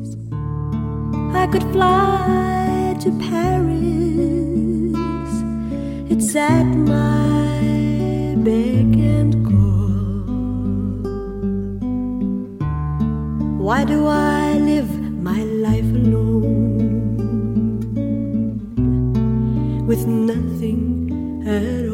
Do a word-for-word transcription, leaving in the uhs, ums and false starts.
I could fly to Paris. It's at my beck and call. Why do I live my life alone with nothing at